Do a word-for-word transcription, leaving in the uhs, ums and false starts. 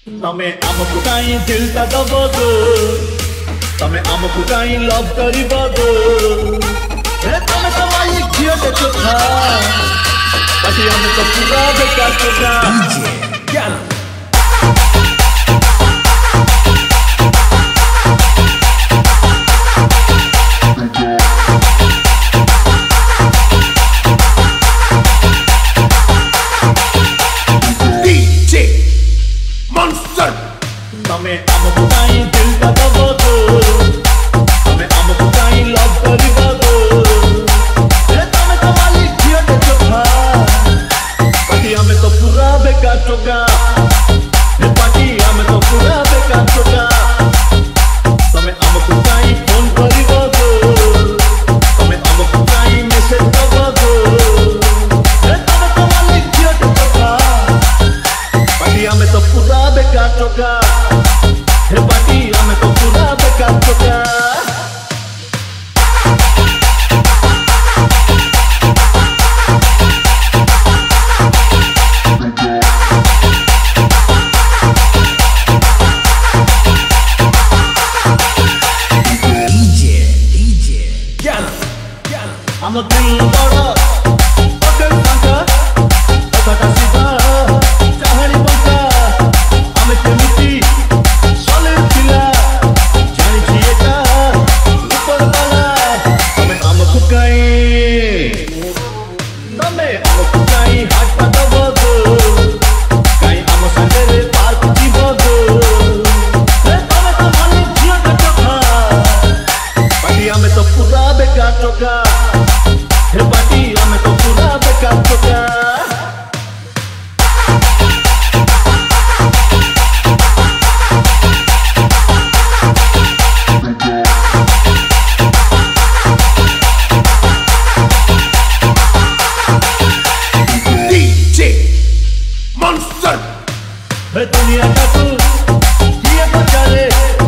तमे आमको काई दिल ता दबो गो तमे आमको काई लव करिबो गो हे तमे तो मालिक झियो देखो था बाकी हम तो पूरा बेकार चुका क्या तमे आमको काई दिल ता दबो गो तमे आमको काई लव करिबो गो हे तमे तो मालिक झियो देखो था बाकी हमें तो पूरा बेकार चुका हे बाकी हमें तो पूरा बेकार चुका तमे आमको काई फोन करिबो गो तमे आमको काई मैसेज दबो गो हे तमे तो मालिक झियो देखो था बाकी हमें तो पूरा बेकार चुका हे बाकी हमें तो पूरा बेकार चुका I'm a green border, okay, Santa, Santa Siva, Jahani Banta, I'm a committee, solid killer, Johnny Chieta, Upar Bala, I'm a I'm a cookie, I'm a I'm a cookie, hot pata bogo, Kai I'm a Sunday park jibogo, hey, I'm a to malik jiyo dekho tha, baki I'm a to pura bekar choka. हे बाकी हमें तो पूरा बेकार चुका DJ monster हे दुनिया का तू ये तो चले